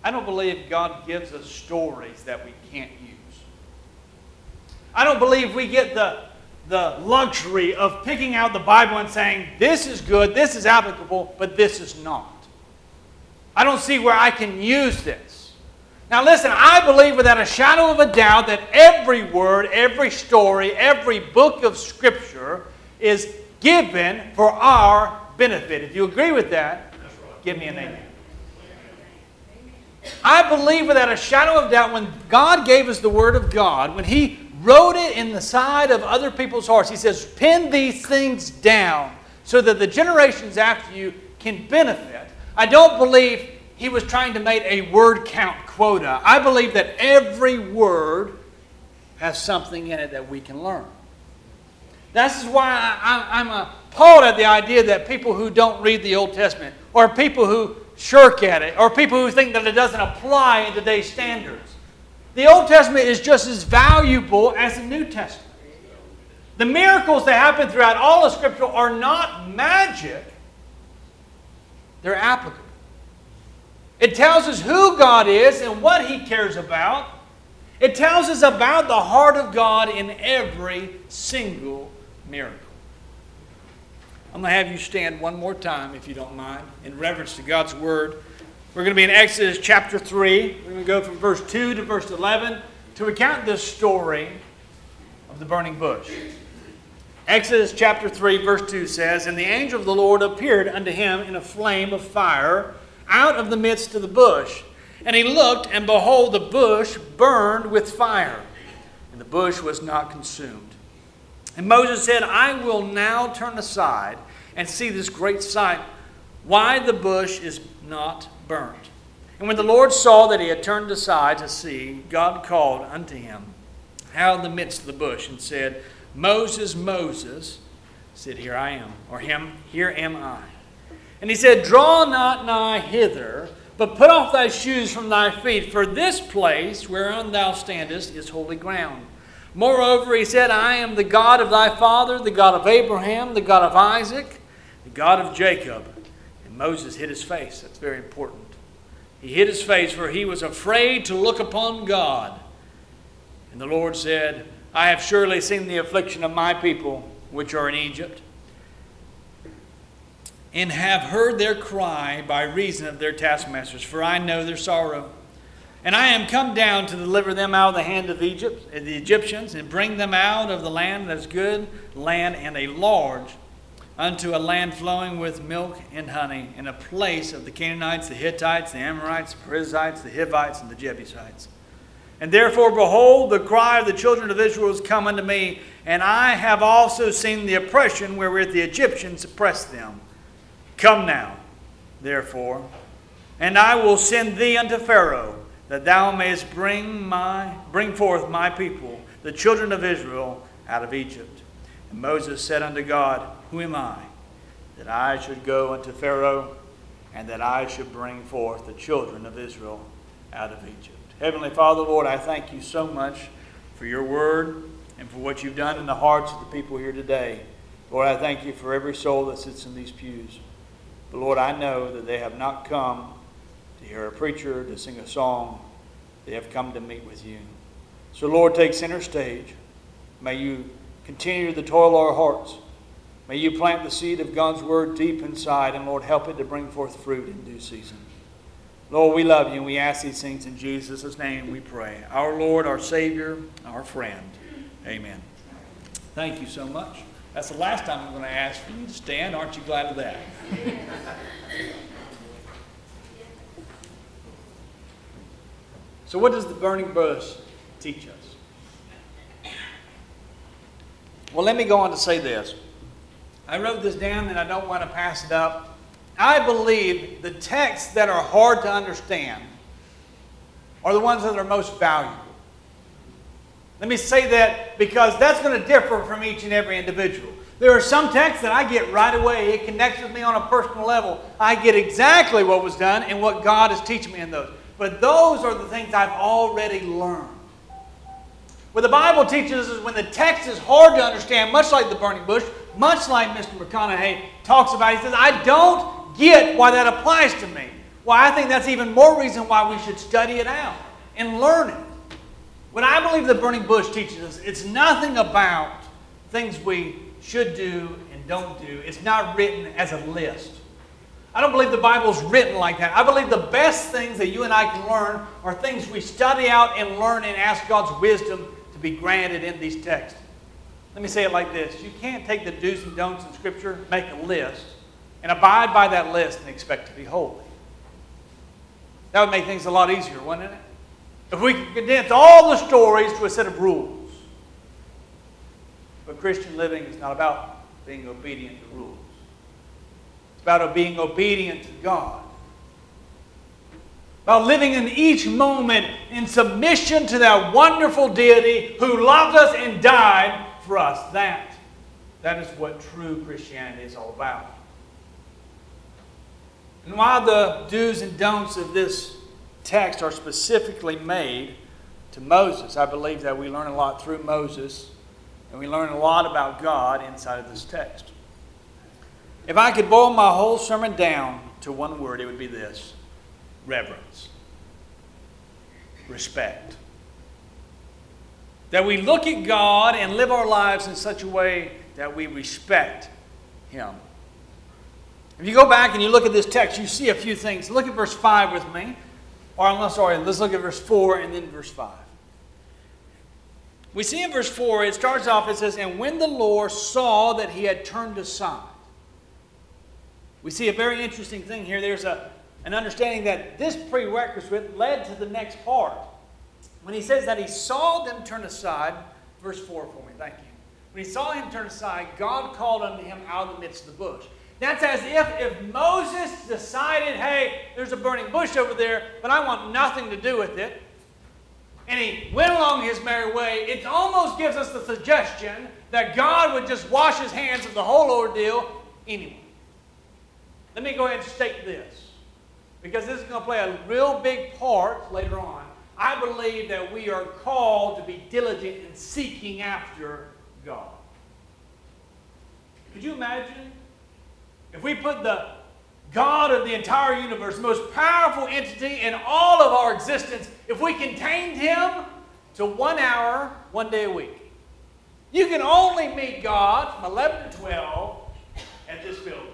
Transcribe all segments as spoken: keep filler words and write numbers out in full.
I don't believe God gives us stories that we can't use. I don't believe we get the, the luxury of picking out the Bible and saying, this is good, this is applicable, but this is not. I don't see where I can use this. Now listen, I believe without a shadow of a doubt that every word, every story, every book of Scripture is given for our benefit. If you agree with that, give me an amen. I believe without a shadow of doubt when God gave us the Word of God, when He wrote it in the side of other people's hearts, He says, pin these things down so that the generations after you can benefit. I don't believe He was trying to make a word count quota. I believe that every word has something in it that we can learn. This is why I, I'm appalled at the idea that people who don't read the Old Testament, or people who shirk at it, or people who think that it doesn't apply in today's standards. The Old Testament is just as valuable as the New Testament. The miracles that happen throughout all of Scripture are not magic. They're applicable. It tells us who God is and what He cares about. It tells us about the heart of God in every single miracle. I'm going to have you stand one more time, if you don't mind, in reverence to God's Word. We're going to be in Exodus chapter three. We're going to go from verse two to verse eleven to recount this story of the burning bush. Exodus chapter three, verse two says, And the angel of the Lord appeared unto him in a flame of fire out of the midst of the bush. And he looked, and behold, the bush burned with fire, and the bush was not consumed. And Moses said, I will now turn aside and see this great sight, why the bush is not burnt. And when the Lord saw that he had turned aside to see, God called unto him out of the midst of the bush and said, Moses, Moses, said, Here I am, or him, here am I. And he said, Draw not nigh hither, but put off thy shoes from thy feet, for this place whereon thou standest is holy ground. Moreover, he said, I am the God of thy father, the God of Abraham, the God of Isaac, the God of Jacob. And Moses hid his face. That's very important. He hid his face, for he was afraid to look upon God. And the Lord said, I have surely seen the affliction of my people, which are in Egypt, and have heard their cry by reason of their taskmasters, for I know their sorrow. And I am come down to deliver them out of the hand of Egypt, the Egyptians, and bring them out of the land that is good, land and a large, unto a land flowing with milk and honey, in a place of the Canaanites, the Hittites, the Amorites, the Perizzites, the Hivites, and the Jebusites. And therefore, behold, the cry of the children of Israel is come unto me, and I have also seen the oppression wherewith the Egyptians oppressed them. Come now, therefore, and I will send thee unto Pharaoh, that thou mayest bring my bring forth my people, the children of Israel, out of Egypt. And Moses said unto God, Who am I, that I should go unto Pharaoh, and that I should bring forth the children of Israel out of Egypt? Heavenly Father, Lord, I thank you so much for your word and for what you've done in the hearts of the people here today. Lord, I thank you for every soul that sits in these pews. But Lord, I know that they have not come to hear a preacher, to sing a song. They have come to meet with you. So Lord, take center stage. May you continue the toil of our hearts. May you plant the seed of God's word deep inside, and Lord, help it to bring forth fruit in due season. Lord, we love you, and we ask these things in Jesus' name we pray. Our Lord, our Savior, our friend. Amen. Thank you so much. That's the last time I'm going to ask for you to stand. Aren't you glad of that? So what does the burning bush teach us? Well, let me go on to say this. I wrote this down and I don't want to pass it up. I believe the texts that are hard to understand are the ones that are most valuable. Let me say that because that's going to differ from each and every individual. There are some texts that I get right away. It connects with me on a personal level. I get exactly what was done and what God is teaching me in those. But those are the things I've already learned. What the Bible teaches us is when the text is hard to understand, much like the burning bush, much like Mister McConaughey talks about, he says, I don't get why that applies to me. Well, I think that's even more reason why we should study it out and learn it. What I believe the burning bush teaches us, it's nothing about things we should do and don't do. It's not written as a list. I don't believe the Bible's written like that. I believe the best things that you and I can learn are things we study out and learn and ask God's wisdom to be granted in these texts. Let me say it like this. You can't take the do's and don'ts in Scripture, make a list, and abide by that list and expect to be holy. That would make things a lot easier, wouldn't it? If we could condense all the stories to a set of rules. But Christian living is not about being obedient to rules. It's about being obedient to God. About living in each moment in submission to that wonderful deity who loved us and died for us. That, that is what true Christianity is all about. And while the do's and don'ts of this text are specifically made to Moses, I believe that we learn a lot through Moses, and we learn a lot about God inside of this text. If I could boil my whole sermon down to one word, it would be this: reverence. Respect. That we look at God and live our lives in such a way that we respect Him. If you go back and you look at this text, you see a few things. Look at verse five with me. Or, I'm sorry, let's look at verse four and then verse five. We see in verse four, it starts off, it says, "And when the Lord saw that he had turned aside." We see a very interesting thing here. There's a, an understanding that this prerequisite led to the next part. When he says that he saw them turn aside, verse four for me, thank you. When he saw him turn aside, God called unto him out of the midst of the bush. That's as if, if Moses decided, hey, there's a burning bush over there, but I want nothing to do with it. And he went along his merry way. It almost gives us the suggestion that God would just wash his hands of the whole ordeal anyway. Let me go ahead and state this, because this is going to play a real big part later on. I believe that we are called to be diligent in seeking after God. Could you imagine if we put the God of the entire universe, the most powerful entity in all of our existence, if we contained him to one hour, one day a week? You can only meet God from eleven to twelve at this building.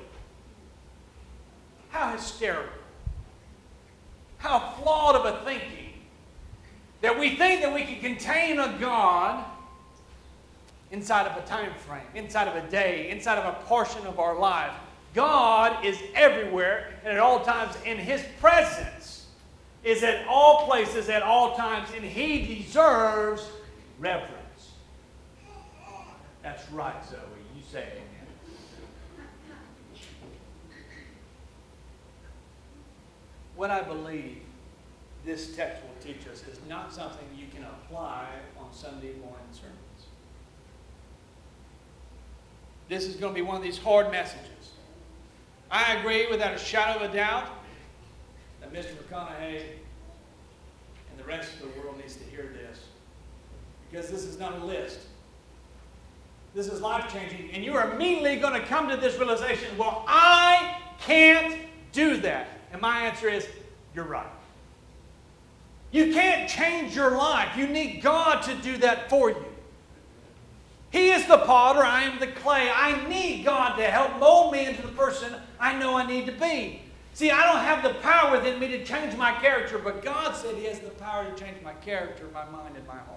How hysterical. How flawed of a thinking that we think that we can contain a God inside of a time frame, inside of a day, inside of a portion of our life. God is everywhere and at all times, and his presence is at all places at all times, and he deserves reverence. That's right, Zoe. You say it. What I believe this text will teach us is not something you can apply on Sunday morning sermons. This is going to be one of these hard messages. I agree without a shadow of a doubt that Mister McConaughey and the rest of the world needs to hear this, because this is not a list. This is life-changing, and you are immediately going to come to this realization, well, I can't do that. And my answer is, you're right. You can't change your life. You need God to do that for you. He is the potter, I am the clay. I need God to help mold me into the person I know I need to be. See, I don't have the power within me to change my character, but God said he has the power to change my character, my mind, and my heart.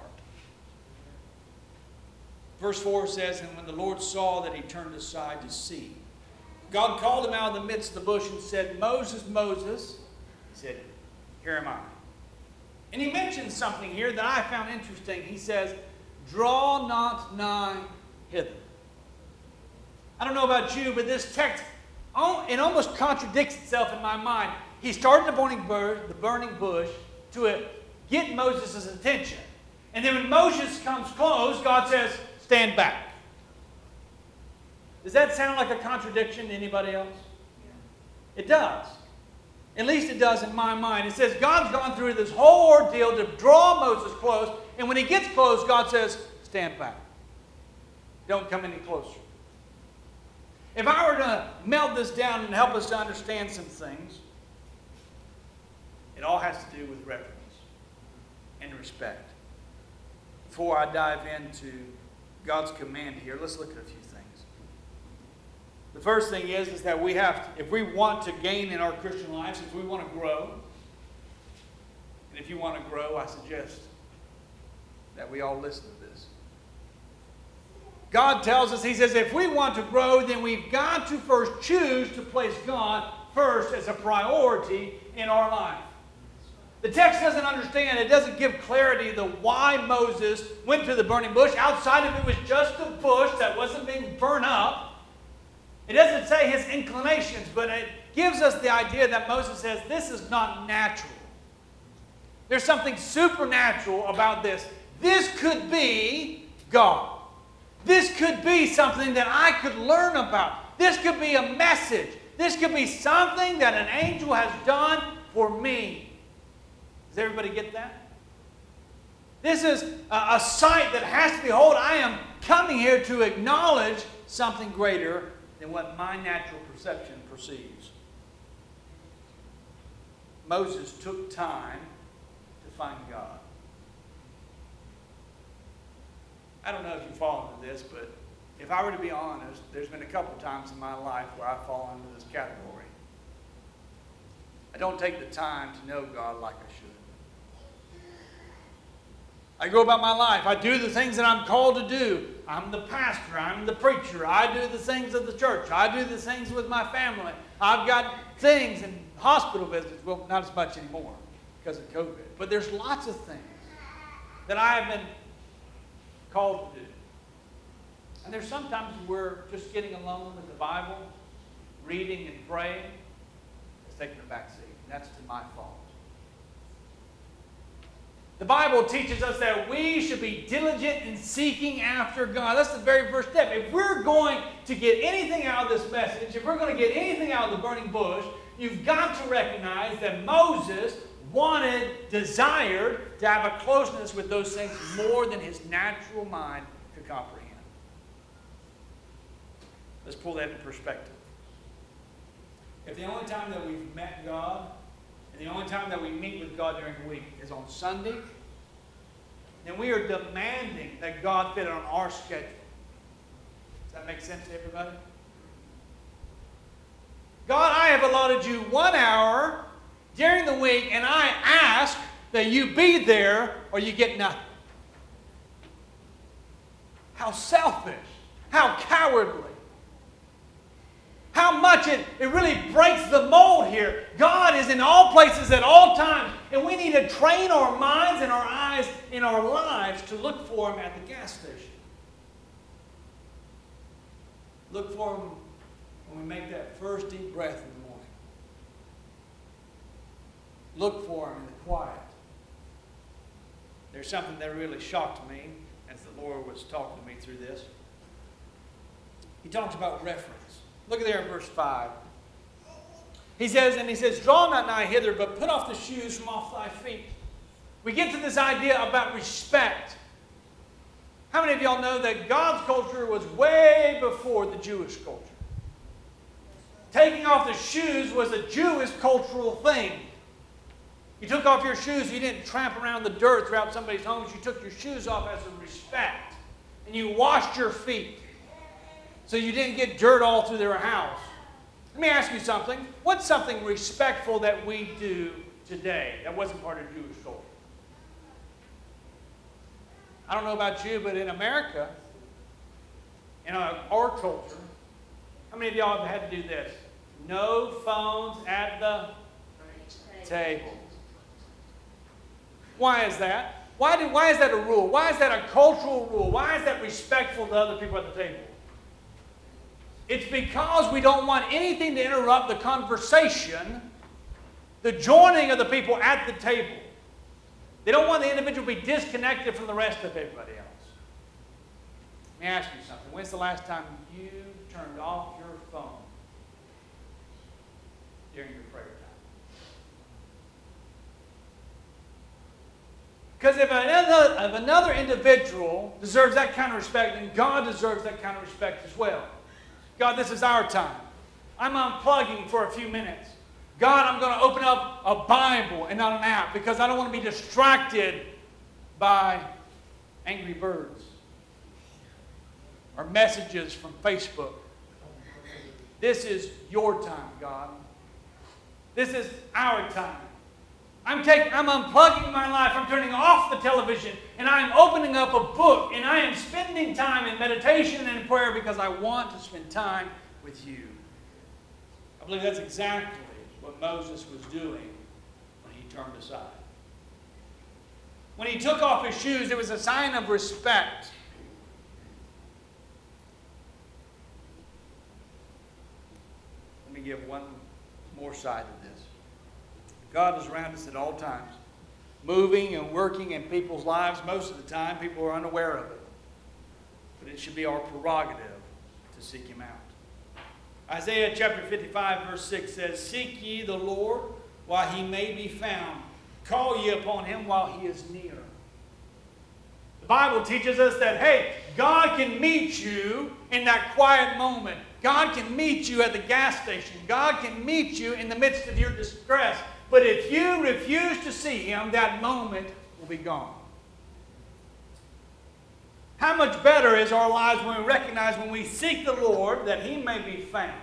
Verse four says, "And when the Lord saw that he turned aside to see, God called him out of the midst of the bush and said, 'Moses, Moses.' He said, 'Here am I.'" And he mentions something here that I found interesting. He says, "Draw not nigh hither." I don't know about you, but this text, it almost contradicts itself in my mind. He started the burning bush, the burning bush to get Moses' attention. And then when Moses comes close, God says, "Stand back." Does that sound like a contradiction to anybody else? It does. At least it does in my mind. It says God's gone through this whole ordeal to draw Moses close, and when he gets close, God says, "Stand back. Don't come any closer." If I were to melt this down and help us to understand some things, It all has to do with reverence and respect. Before I dive into God's command here, let's look at a few things. The first thing is, is that we have to, if we want to gain in our Christian lives, if we want to grow, and if you want to grow, I suggest that we all listen to this. God tells us, He says, if we want to grow, then we've got to first choose to place God first as a priority in our life. The text doesn't understand, it doesn't give clarity to why Moses went to the burning bush. Outside of it was just a bush that wasn't being burned up. It doesn't say his inclinations, but it gives us the idea that Moses says this is not natural. There's something supernatural about this. This could be God. This could be something that I could learn about. This could be a message. This could be something that an angel has done for me. Does everybody get that? This is a, a sight that has to be, behold, I am coming here to acknowledge something greater than what my natural perception perceives. Moses took time to find God. I don't know if you fall into this, but if I were to be honest, there's been a couple times in my life where I fall into this category. I don't take the time to know God like I should. I go about my life. I do the things that I'm called to do. I'm the pastor. I'm the preacher. I do the things of the church. I do the things with my family. I've got things and hospital visits. Well, not as much anymore because of COVID. But there's lots of things that I have been called to do. And there's sometimes we're just getting alone with the Bible, reading and praying. It's taking a back seat. And that's to my fault. The Bible teaches us that we should be diligent in seeking after God. That's the very first step. If we're going to get anything out of this message, if we're going to get anything out of the burning bush, you've got to recognize that Moses wanted, desired to have a closeness with those things more than his natural mind could comprehend. Let's pull that in perspective. If the only time that we've met God and the only time that we meet with God during the week is on Sunday, then we are demanding that God fit on our schedule. Does that make sense to everybody? God, I have allotted you one hour during the week, and I ask that you be there or you get nothing. How selfish. How cowardly. How much it, it really breaks the mold here. God is in all places at all times. And we need to train our minds and our eyes in our lives to look for Him at the gas station. Look for Him when we make that first deep breath in the morning. Look for Him in the quiet. There's something that really shocked me as the Lord was talking to me through this. He talks about reference. Look at there in verse five. He says, and he says, draw not nigh hither, but put off the shoes from off thy feet. We get to this idea about respect. How many of y'all know that God's culture was way before the Jewish culture? Taking off the shoes was a Jewish cultural thing. You took off your shoes, you didn't tramp around the dirt throughout somebody's homes. You took your shoes off as a respect. And you washed your feet, so you didn't get dirt all through their house. Let me ask you something. What's something respectful that we do today that wasn't part of Jewish culture? I don't know about you, but in America, in our, our culture, how many of y'all have had to do this? No phones at the table. Why is that? Why, do, why is that a rule? Why is that a cultural rule? Why is that respectful to other people at the table? It's because we don't want anything to interrupt the conversation, the joining of the people at the table. They don't want the individual to be disconnected from the rest of everybody else. Let me ask you something. When's the last time you turned off your phone during your prayer time? Because if another, if another individual deserves that kind of respect, then God deserves that kind of respect as well. God, this is our time. I'm unplugging for a few minutes. God, I'm going to open up a Bible and not an app because I don't want to be distracted by Angry Birds or messages from Facebook. This is your time, God. This is our time. I'm taking, I'm unplugging my life. I'm turning off the television and I'm opening up a book and I am spending time in meditation and in prayer because I want to spend time with you. I believe that's exactly what Moses was doing when he turned aside. When he took off his shoes, it was a sign of respect. Let me give one more side to this. God is around us at all times, moving and working in people's lives. Most of the time, people are unaware of it. But it should be our prerogative to seek Him out. Isaiah chapter fifty-five, verse six says, "Seek ye the Lord while He may be found. Call ye upon Him while He is near." The Bible teaches us that, hey, God can meet you in that quiet moment. God can meet you at the gas station. God can meet you in the midst of your distress. But if you refuse to see Him, that moment will be gone. How much better is our lives when we recognize, when we seek the Lord, that He may be found?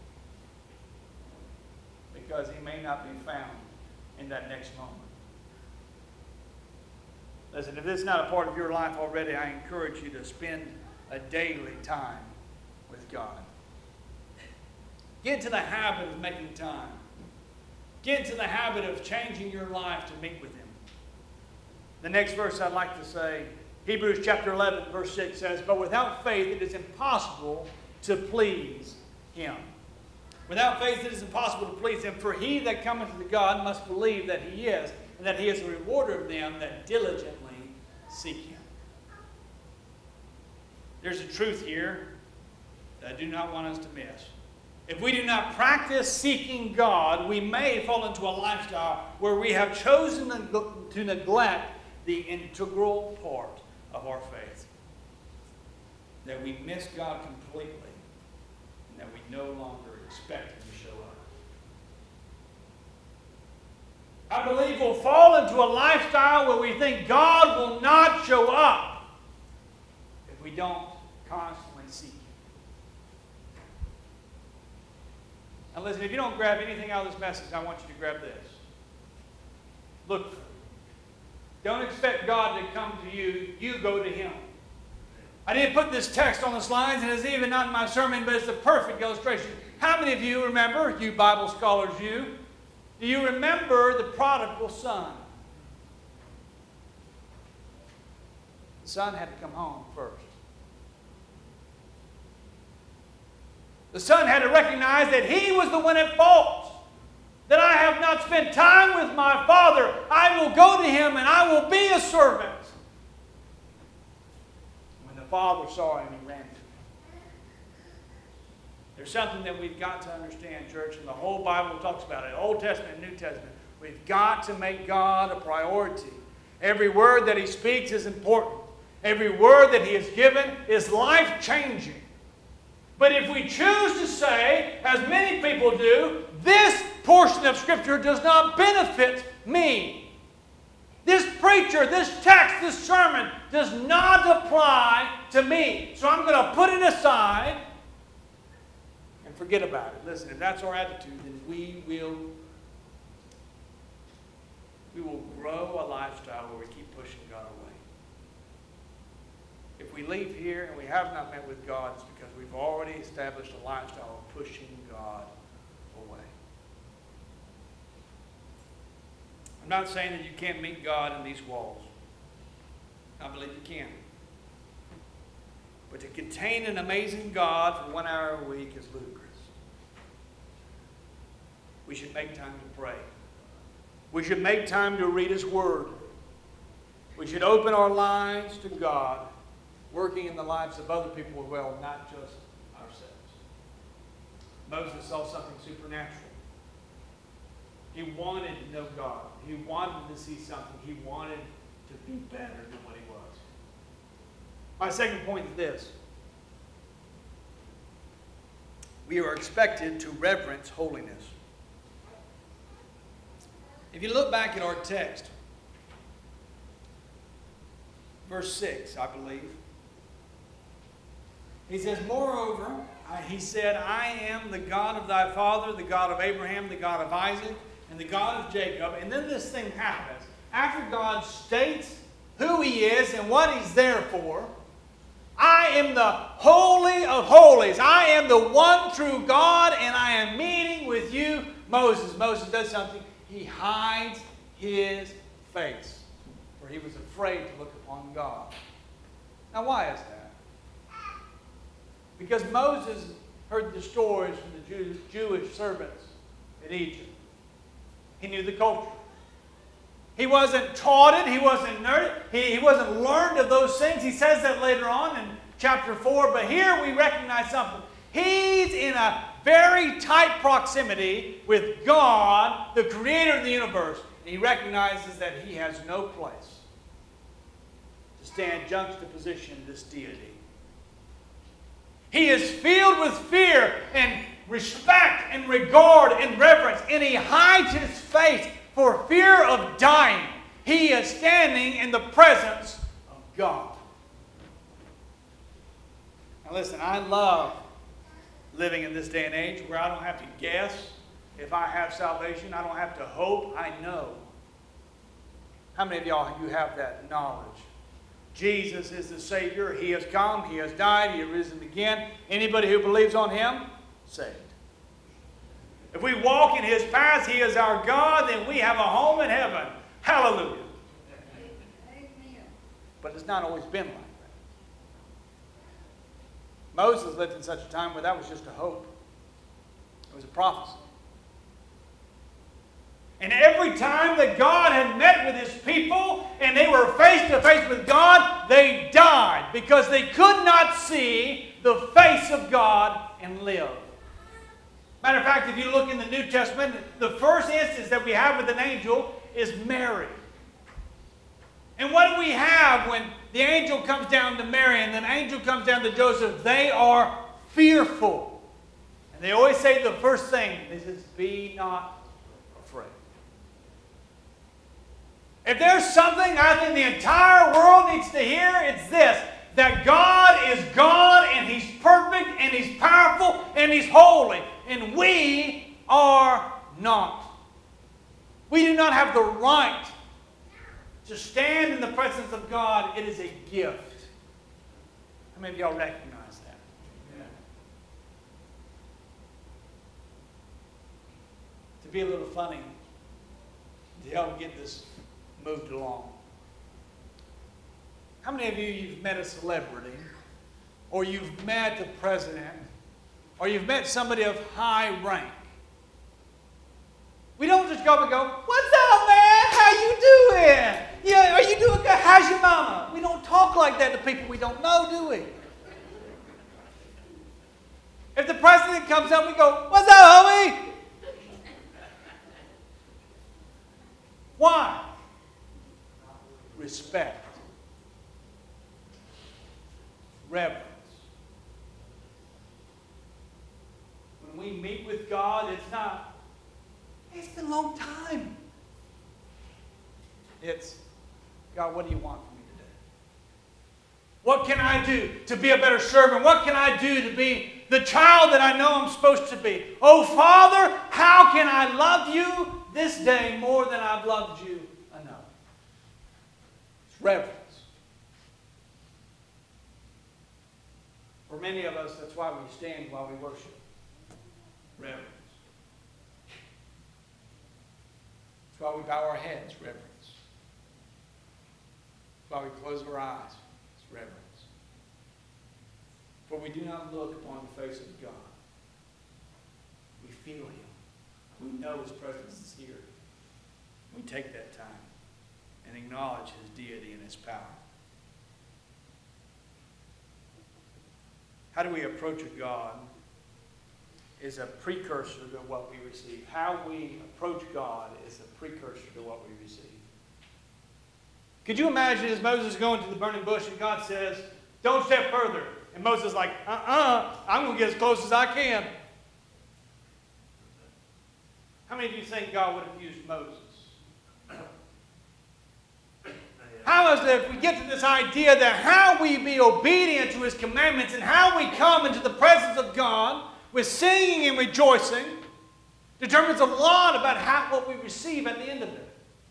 Because He may not be found in that next moment. Listen, if this is not a part of your life already, I encourage you to spend a daily time with God. Get into the habit of making time. Get into the habit of changing your life to meet with Him. The next verse I'd like to say, Hebrews chapter eleven, verse six says, "But without faith it is impossible to please Him." Without faith it is impossible to please Him. For he that cometh to God must believe that He is, and that He is a rewarder of them that diligently seek Him. There's a truth here that I do not want us to miss. If we do not practice seeking God, we may fall into a lifestyle where we have chosen to neglect the integral part of our faith. That we miss God completely, and that we no longer expect Him to show up. I believe we'll fall into a lifestyle where we think God will not show up if we don't constantly seek Him. Now listen, if you don't grab anything out of this message, I want you to grab this. Look for it. Don't expect God to come to you. You go to Him. I didn't put this text on the slides, and it's even not in my sermon, but it's a perfect illustration. How many of you remember, you Bible scholars, you, do you remember the prodigal son? The son had to come home first. The son had to recognize that he was the one at fault. That I have not spent time with my father. I will go to him and I will be a servant. When the father saw him, he ran to him. There's something that we've got to understand, church, and the whole Bible talks about it, Old Testament and New Testament. We've got to make God a priority. Every word that He speaks is important. Every word that He has given is life-changing. But if we choose to say, as many people do, this portion of Scripture does not benefit me. This preacher, this text, this sermon does not apply to me. So I'm going to put it aside and forget about it. Listen, if that's our attitude, then we will, we will grow a lifestyle where we keep pushing God away. If we leave here and we have not met with God, it's because we've already established a lifestyle of pushing God away. I'm not saying that you can't meet God in these walls. I believe you can. But to contain an amazing God for one hour a week is ludicrous. We should make time to pray. We should make time to read His Word. We should open our lives to God, working in the lives of other people as well, not just ourselves. Moses saw something supernatural. He wanted to know God. He wanted to see something. He wanted to be better than what he was. My second point is this. We are expected to reverence holiness. If you look back at our text, verse six, I believe, he says, moreover, I, he said, I am the God of thy father, the God of Abraham, the God of Isaac, and the God of Jacob. And then this thing happens. After God states who he is and what he's there for, I am the Holy of Holies. I am the one true God, and I am meeting with you, Moses. Moses does something. He hides his face, for he was afraid to look upon God. Now, why is that? Because Moses heard the stories from the Jew, Jewish servants in Egypt. He knew the culture. He wasn't taught it. He wasn't learned it. He, he wasn't learned of those things. He says that later on in chapter four. But here we recognize something. He's in a very tight proximity with God, the creator of the universe. And he recognizes that he has no place to stand juxtaposition to this deity. He is filled with fear and respect and regard and reverence. And he hides his face for fear of dying. He is standing in the presence of God. Now listen, I love living in this day and age where I don't have to guess if I have salvation. I don't have to hope. I know. How many of y'all, you have that knowledge? Jesus is the Savior. He has come. He has died. He has risen again. Anybody who believes on Him, saved. If we walk in His paths, He is our God, then we have a home in heaven. Hallelujah. Amen. But it's not always been like that. Moses lived in such a time where that was just a hope. It was a prophecy. And every time that God had met with His people and they were face to face with God, they died because they could not see the face of God and live. Matter of fact, if you look in the New Testament, the first instance that we have with an angel is Mary. And what do we have when the angel comes down to Mary and the angel comes down to Joseph? They are fearful. And they always say the first thing, they says, be not afraid. If there's something I think the entire world needs to hear, it's this. That God is God and He's perfect and He's powerful and He's holy. And we are not. We do not have the right to stand in the presence of God. It is a gift. How many of y'all recognize that? Yeah. To be a little funny, to help get this moved along. How many of you, you've met a celebrity, or you've met the president, or you've met somebody of high rank? We don't just go up and go, what's up, man? How you doing? Yeah, are you doing good? How's your mama? We don't talk like that to people we don't know, do we? If the president comes up, we go, what's up, homie? Why? Respect. Reverence. When we meet with God, it's not, hey, it's been a long time. It's, God, what do you want from me today? What can I do to be a better servant? What can I do to be the child that I know I'm supposed to be? Oh, Father, how can I love you this day more than I've loved you enough? It's reverence. For many of us, that's why we stand while we worship. Reverence. That's why we bow our heads. Reverence. That's why we close our eyes. It's reverence. For we do not look upon the face of God. We feel Him. We know His presence is here. We take that time and acknowledge His deity and His power. How do we approach a God is a precursor to what we receive. How we approach God is a precursor to what we receive. Could you imagine as Moses is going to the burning bush and God says, don't step further. And Moses is like, uh-uh, I'm going to get as close as I can. How many of you think God would have used Moses? suppose that if we get to this idea that how we be obedient to His commandments and how we come into the presence of God with singing and rejoicing determines a lot about how, what we receive at the end of it.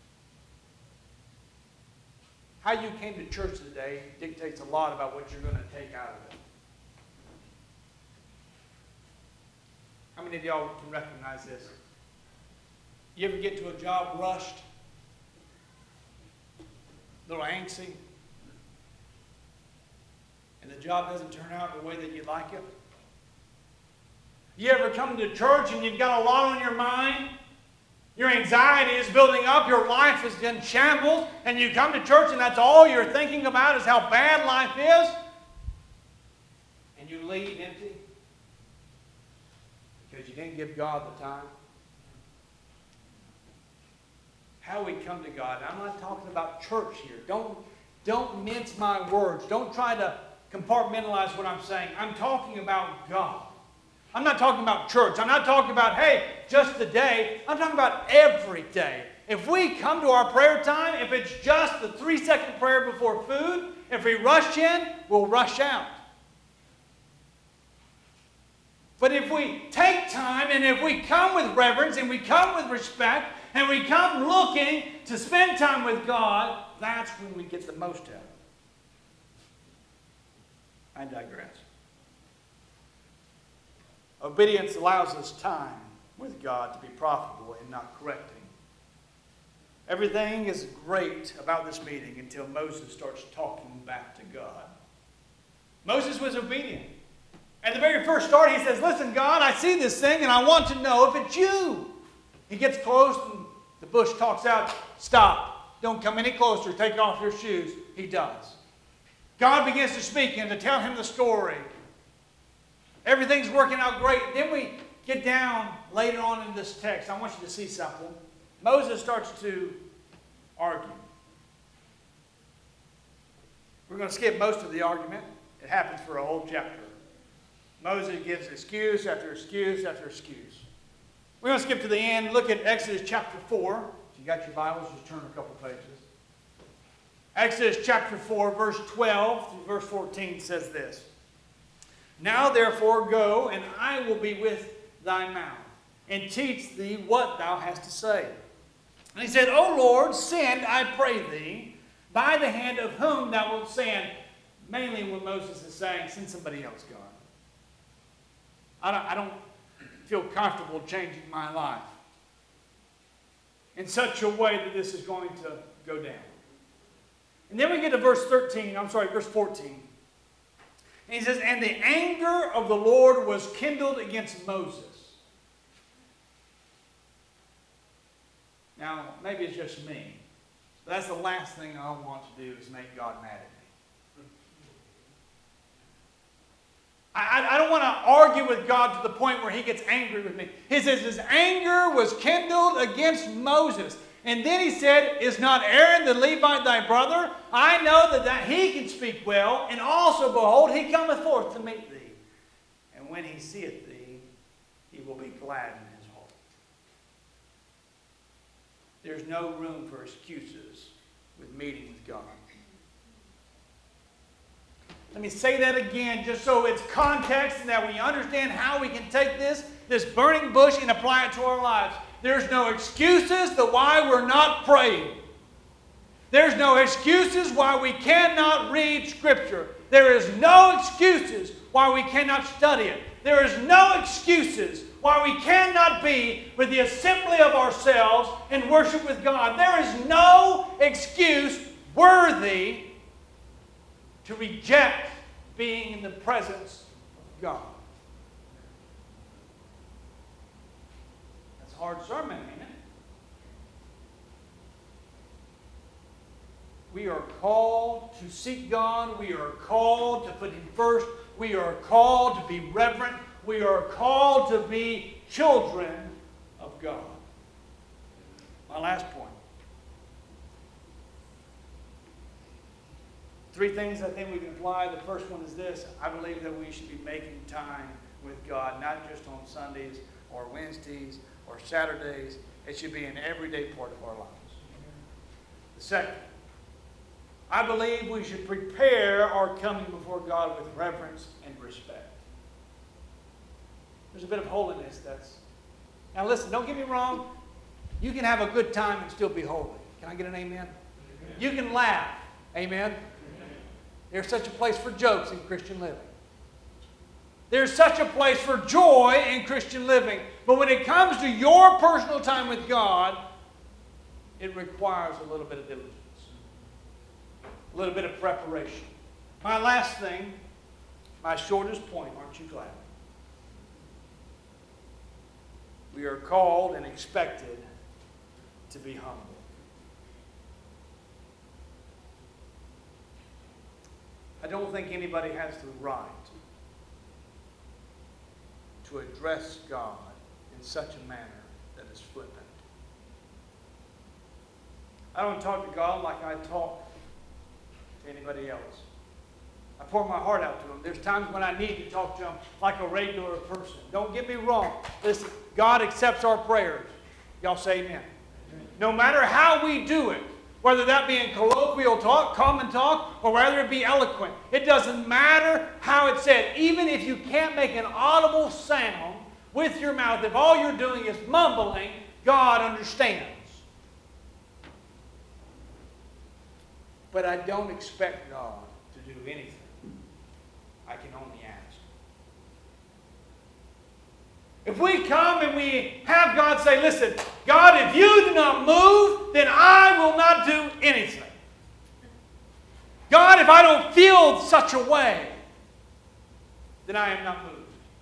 How you came to church today dictates a lot about what you're going to take out of it. How many of y'all can recognize this? You ever get to a job rushed? A little angsty? And the job doesn't turn out the way that you like it? You ever come to church and you've got a lot on your mind? Your anxiety is building up, your life is in shambles, and you come to church and that's all you're thinking about is how bad life is? And you leave empty? Because you didn't give God the time? How we come to God. I'm not talking about church here. Don't, don't mince my words. Don't try to compartmentalize what I'm saying. I'm talking about God. I'm not talking about church. I'm not talking about, hey, just the day. I'm talking about every day. If we come to our prayer time, if it's just the three-second prayer before food, if we rush in, we'll rush out. But if we take time and if we come with reverence and we come with respect and we come looking to spend time with God, that's when we get the most out of it. I digress. Obedience allows us time with God to be profitable and not correcting. Everything is great about this meeting until Moses starts talking back to God. Moses was obedient. At the very first start, he says, listen, God, I see this thing and I want to know if it's you. He gets close and the bush talks out, stop. Don't come any closer. Take off your shoes. He does. God begins to speak and to tell him the story. Everything's working out great. Then we get down later on in this text. I want you to see something. Moses starts to argue. We're going to skip most of the argument. It happens for a whole chapter. Moses gives excuse after excuse after excuse. We're going to skip to the end. Look at Exodus chapter four. If you got your Bibles, just turn a couple pages. Exodus chapter four, verse twelve through verse fourteen says this. Now therefore go, and I will be with thy mouth, and teach thee what thou hast to say. And he said, O Lord, send, I pray thee, by the hand of whom thou wilt send. Mainly what Moses is saying, send somebody else, God. I don't, I don't feel comfortable changing my life in such a way that this is going to go down. And then we get to verse thirteen, I'm sorry, verse fourteen. And he says, and the anger of the Lord was kindled against Moses. Now, maybe it's just me, but that's the last thing I want to do is make God mad at me. I, I don't want to argue with God to the point where he gets angry with me. He says his anger was kindled against Moses. And then he said, is not Aaron the Levite thy brother? I know that, that he can speak well, and also, behold, he cometh forth to meet thee. And when he seeth thee, he will be glad in his heart. There's no room for excuses with meeting with God. Let me say that again, just so it's context and that we understand how we can take this, this burning bush, and apply it to our lives. There's no excuses to why we're not praying. There's no excuses why we cannot read Scripture. There is no excuses why we cannot study it. There is no excuses why we cannot be with the assembly of ourselves and worship with God. There is no excuse worthy to reject being in the presence of God. That's a hard sermon, ain't it? We are called to seek God. We are called to put Him first. We are called to be reverent. We are called to be children of God. My last point. Three things I think we can apply. The first one is this. I believe that we should be making time with God, not just on Sundays or Wednesdays or Saturdays. It should be an everyday part of our lives. The second, I believe we should prepare our coming before God with reverence and respect. There's a bit of holiness that's... Now listen, don't get me wrong. You can have a good time and still be holy. Can I get an amen? Amen. You can laugh. Amen? Amen. There's such a place for jokes in Christian living. There's such a place for joy in Christian living. But when it comes to your personal time with God, it requires a little bit of diligence. A little bit of preparation. My last thing, my shortest point, aren't you glad? We are called and expected to be humble. I don't think anybody has the right to address God in such a manner that is flippant. I don't talk to God like I talk to anybody else. I pour my heart out to Him. There's times when I need to talk to Him like a regular person. Don't get me wrong. Listen, God accepts our prayers. Y'all say amen. Amen. No matter how we do it, whether that be in colloquial talk, common talk, or whether it be eloquent, it doesn't matter how it's said. Even if you can't make an audible sound with your mouth, if all you're doing is mumbling, God understands. But I don't expect God to do anything. I can only ask. If we come and we have God say, listen, God, if you do not move, then I will not do anything. God, if I don't feel such a way, then I am not moved.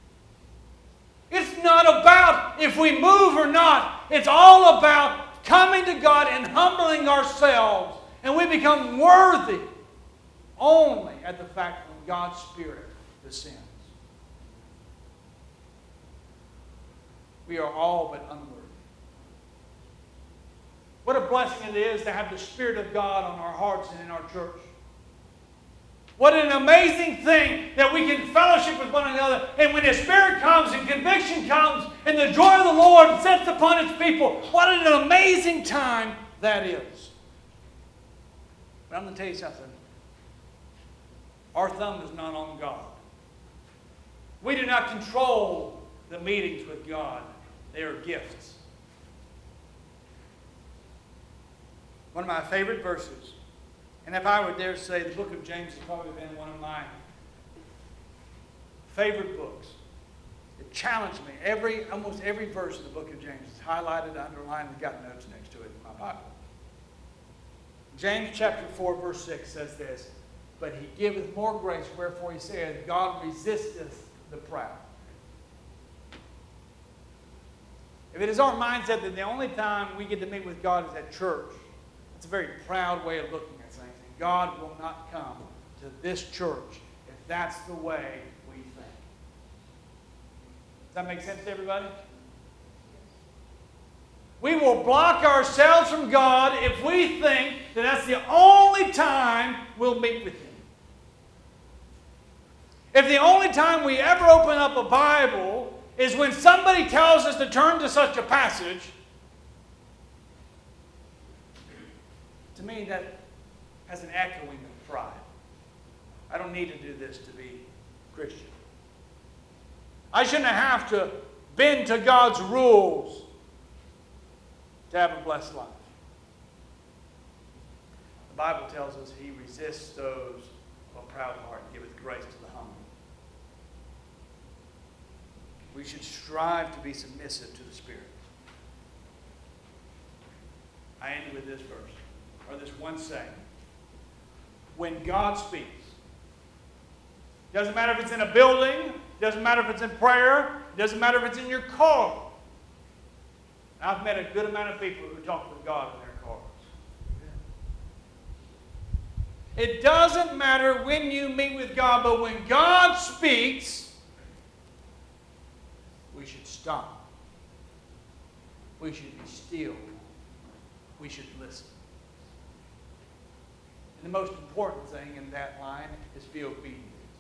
It's not about if we move or not. It's all about coming to God and humbling ourselves. And we become worthy only at the fact when God's Spirit descends. We are all but unworthy. What a blessing it is to have the Spirit of God on our hearts and in our church. What an amazing thing that we can fellowship with one another. And when His Spirit comes and conviction comes and the joy of the Lord sets upon His people, what an amazing time that is. But I'm going to tell you something. Our thumb is not on God. We do not control the meetings with God. They are gifts. One of my favorite verses, and if I were dare say, the book of James has probably been one of my favorite books. It challenged me. Every, almost every verse in the book of James is highlighted, underlined, and got notes next to it in my Bible. James chapter four, verse six says this, but He giveth more grace, wherefore He saith, God resisteth the proud. If it is our mindset that the only time we get to meet with God is at church, it's a very proud way of looking at things. And God will not come to this church if that's the way we think. Does that make sense to everybody? We will block ourselves from God if we think that that's the only time we'll meet with Him. If the only time we ever open up a Bible is when somebody tells us to turn to such a passage, to me that has an echoing of pride. I don't need to do this to be Christian. I shouldn't have to bend to God's rules to have a blessed life. The Bible tells us He resists those of a proud heart and giveth grace to the humble. We should strive to be submissive to the Spirit. I end with this verse, or this one saying. When God speaks, doesn't matter if it's in a building, doesn't matter if it's in prayer, doesn't matter if it's in your car. I've met a good amount of people who talk with God in their cars. It doesn't matter when you meet with God, but when God speaks, we should stop. We should be still. We should listen. And the most important thing in that line is be obedient.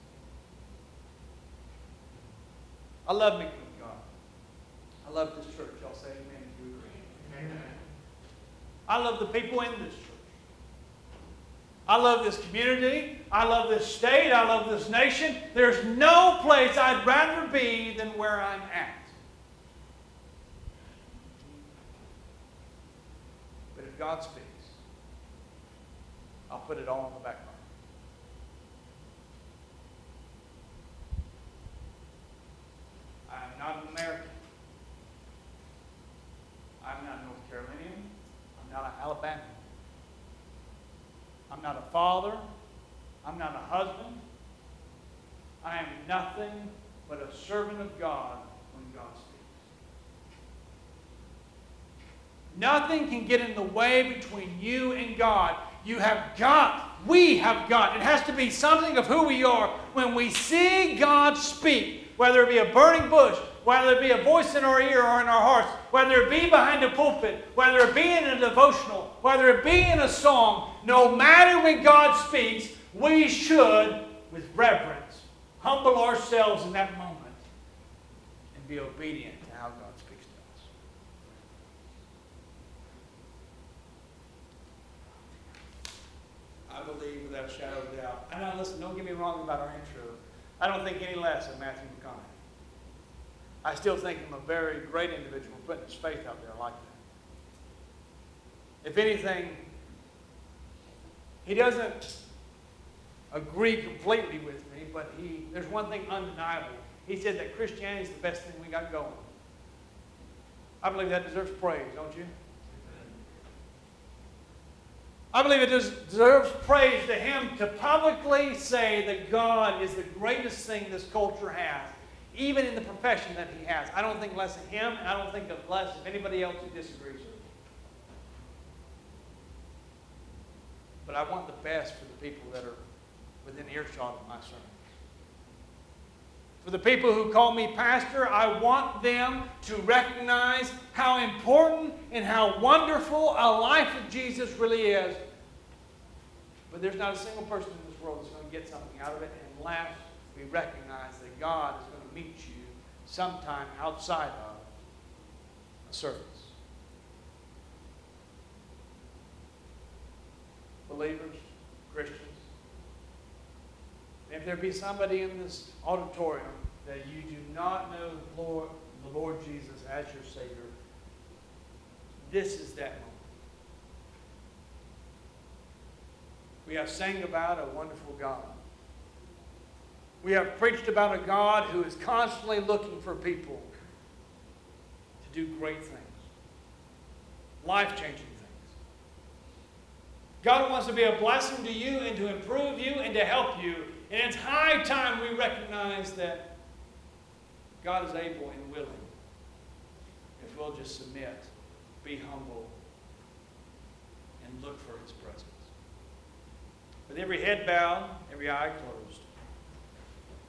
I love meeting with God. I love this church. Y'all say amen if you agree. Amen. I love the people in this church. I love this community. I love this state. I love this nation. There's no place I'd rather be than where I'm at. But if God speaks, I'll put it all on the back burner. I'm not an American. I'm not a North Carolinian. I'm not an Alabamian. I'm not a father. I'm not a husband. I am nothing but a servant of God when God speaks. Nothing can get in the way between you and God. You have got, we have got, it has to be something of who we are. When we see God speak, whether it be a burning bush, whether it be a voice in our ear or in our hearts, whether it be behind a pulpit, whether it be in a devotional, whether it be in a song, no matter when God speaks, we should, with reverence, humble ourselves in that moment and be obedient to how God speaks to us. I believe without a shadow of doubt. And now listen, don't get me wrong about our intro. I don't think any less of Matthew McConaughey. I still think him a very great individual putting his faith out there like that. If anything, he doesn't agree completely with me, but he, there's one thing undeniable. He said that Christianity is the best thing we got going. I believe that deserves praise, don't you? I believe it deserves praise to him to publicly say that God is the greatest thing this culture has, even in the profession that he has. I don't think less of him, and I don't think of less of anybody else who disagrees with him. But I want the best for the people that are within earshot of my sermon. For the people who call me pastor, I want them to recognize how important and how wonderful a life of Jesus really is. But there's not a single person in this world that's going to get something out of it unless we recognize that God is going to meet you sometime outside of a service. Believers, Christians, if there be somebody in this auditorium that you do not know the Lord, the Lord Jesus as your Savior, this is that moment. We have sang about a wonderful God. We have preached about a God who is constantly looking for people to do great things, life-changing things. God wants to be a blessing to you and to improve you and to help you. And it's high time we recognize that God is able and willing if we'll just submit, be humble, and look for His presence. With every head bowed, every eye closed,